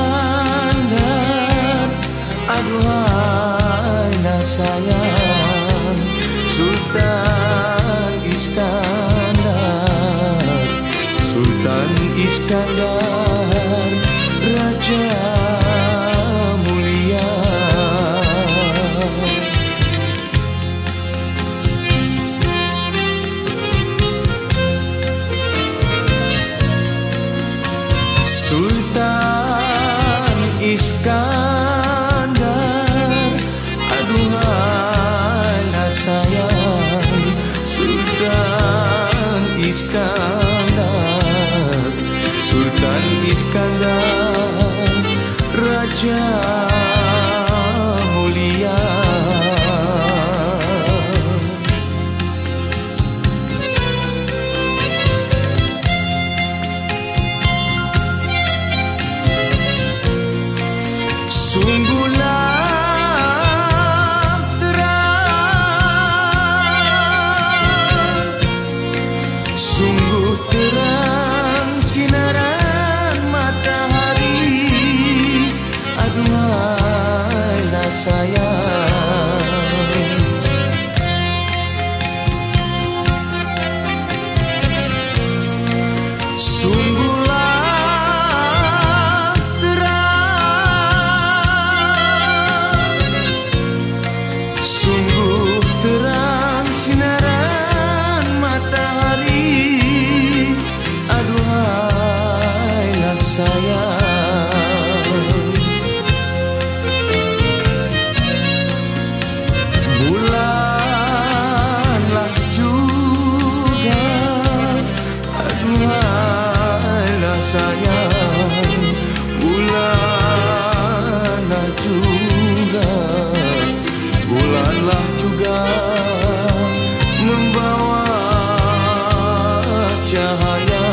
Iskandar, aduhai sayang, Sultan Iskandar, Sultan Iskandar, Raja mulia. Sultan Iskandar, aduhai sayang, Sultan Iskandar, Sultan Iskandar, Raja mulia. Sungguhlah terang, sungguh terang sinaran matahari, aduhai sayang. Sungguhlah sungguh terang sinaran matahari, aduhai sayang. Bulanlah juga, aduhai sayang, bulanlah juga, bulanlah juga membawa cahaya.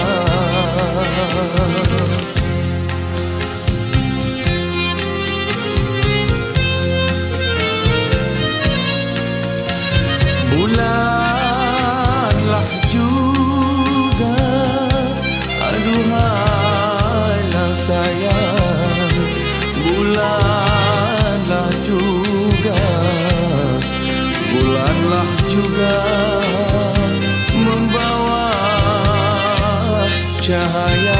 Bulanlah juga, aduhai sayang, bulanlah juga, bulanlah juga membawa cahaya.